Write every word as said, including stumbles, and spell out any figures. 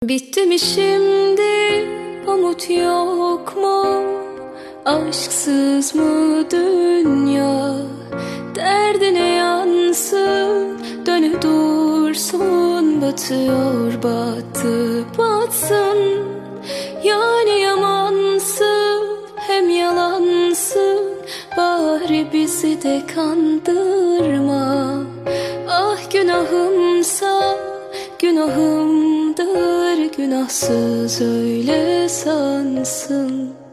Bitti mi şimdi, umut yok mu? Aşksız mı dünya? Derdine yansın, dönü dursun. Batıyor, battı, batsın. Yani yamansın, hem yalansın. Bari bizi de kandırma. Ah günahımsa günahımdır, günahsız öyle sansın.